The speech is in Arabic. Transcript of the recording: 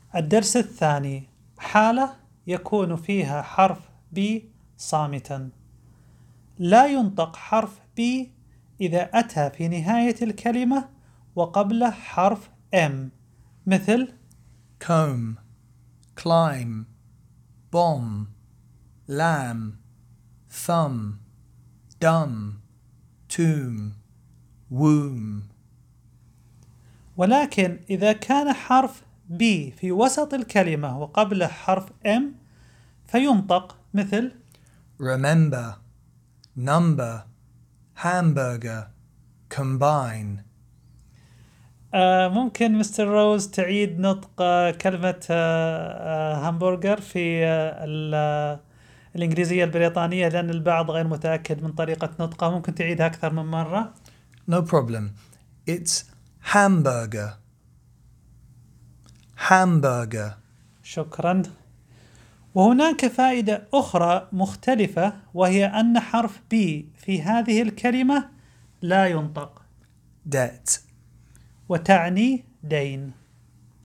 الدرس الثاني: حالة يكون فيها حرف B صامتا. لا ينطق حرف B إذا أتى في نهاية الكلمة وقبله حرف M، مثل comb, climb, bomb, lamb, thumb, dumb, tomb, womb. ولكن إذا كان حرف B في وسط الكلمة وقبله حرف M فينطق مثل remember, number, hamburger, combine. ممكن مستر روز تعيد نطق كلمة همبرجر في الإنجليزية البريطانية، لأن البعض غير متأكد من طريقة نطقها. ممكن تعيدها أكثر من مرة؟ No problem. It's hamburger. Hamburger. شكرا. وهناك فائدة أخرى مختلفة، وهي أن حرف B في هذه الكلمة لا ينطق Debt. وتعني دين.